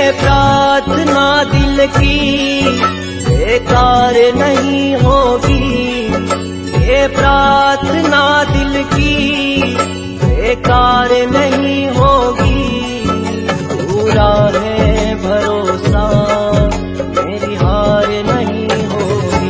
प्रार्थना दिल की बेकार नहीं होगी, ये प्रार्थना दिल की बेकार नहीं होगी। पूरा है भरोसा मेरी हार नहीं होगी।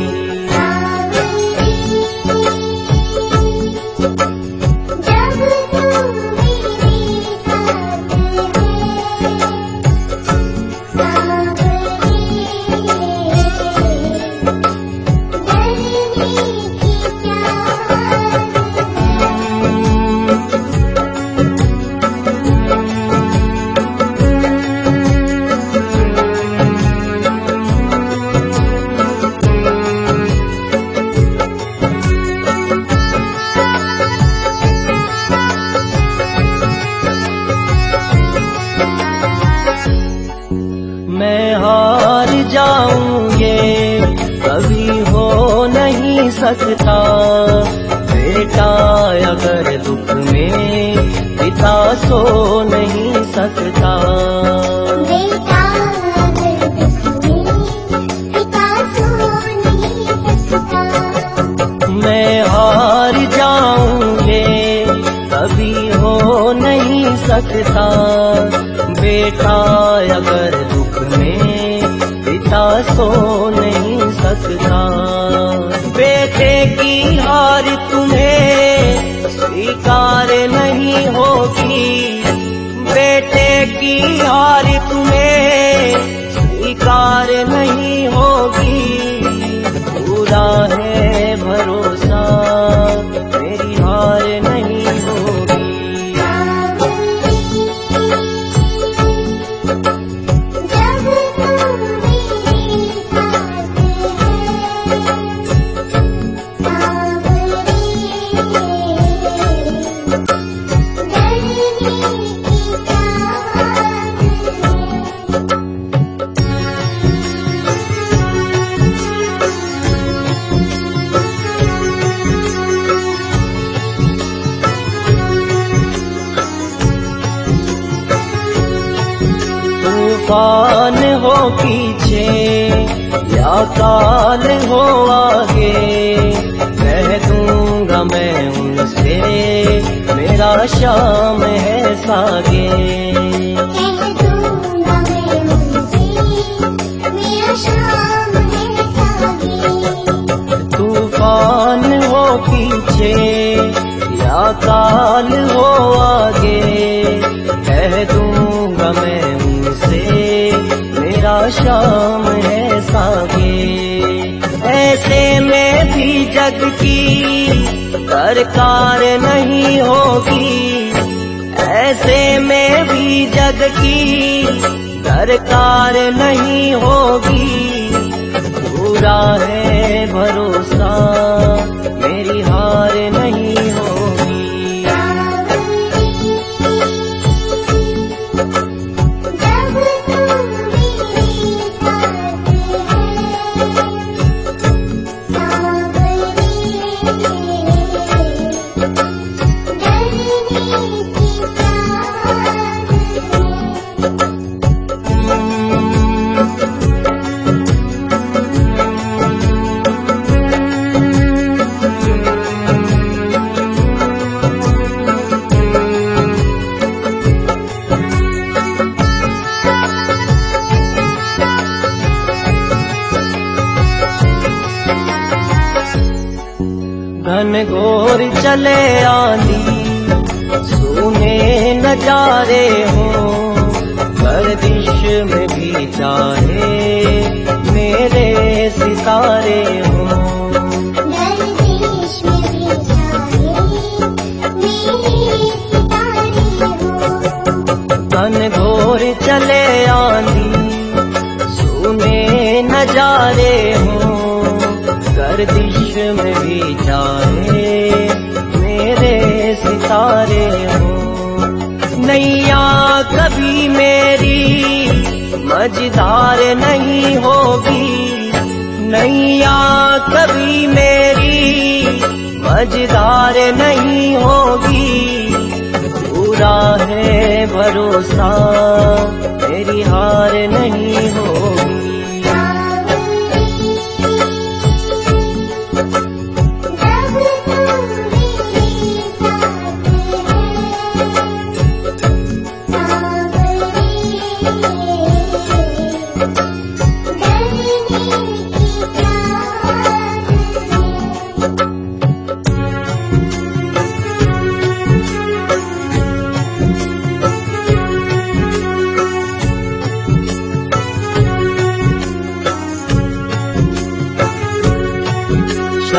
मैं हार जाऊंगे कभी हो नहीं सकता, बेटा अगर दुख में पिता सो नहीं सकता। बेटा अगर दुख में पिता सो नहीं सकता। मैं हार जाऊंगे कभी हो नहीं सकता, बेटा अगर दुख में पिता सो नहीं सकता। बेटे की हार तुम्हें स्वीकार नहीं होगी, बेटे की हार तुम्हें स्वीकार नहीं होगी। पूरा है भरोसा मेरी हार नहीं होगी। तूफान हो पीछे या काल हो आगे, कह दूंगा मैं उनसे मेरा शाम है सागे। कह दूंगा मैं उनसे मेरा शाम है सागे। तूफान हो पीछे या काल हो आगे, कह दूंगा मैं उनसे मेरा शाम है सागे। ऐसे में भी जग की दरकार नहीं होगी, ऐसे में भी जग की दरकार नहीं होगी। पूरा है भरोसा मेरी हार नहीं होगी। घनघोर चले आंधी सूने नजारे हो, गर्दिश में भी चाहे मेरे सितारे हो। गर्दिश में भी चाहे मेरे सितारे हो। घनघोर चले आंधी सूने नजारे हो, गर्दिश में भी चाहे मेरे सितारे हो। नैया कभी मेरी मझधार नहीं होगी, नैया कभी मेरी मझधार नहीं होगी। पूरा है भरोसा मेरी हार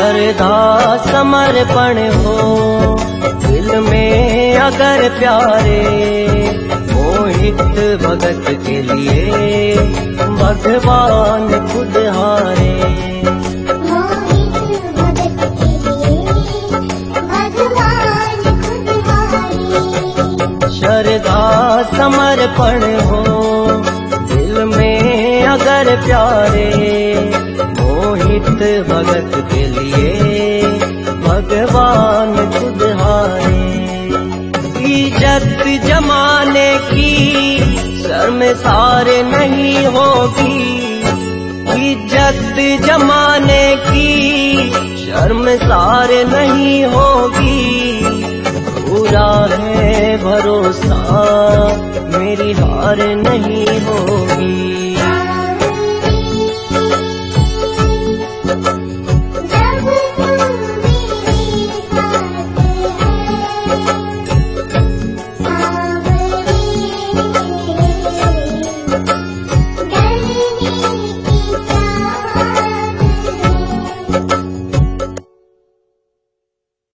श्रद्धा समर्पण हो दिल में अगर प्यारे, मोहित भगत के लिए भगवान खुद हारे। मोहित भगत के लिए भगवान खुद हारे। श्रद्धा समर्पण हो दिल में अगर प्यारे, मोहित भगत के लिए भगवान खुद हारे। इज्जत जमाने की शर्मसार नहीं होगी, इज्जत जमाने की शर्मसार नहीं होगी। पूरा है भरोसा मेरी हार नहीं होगी।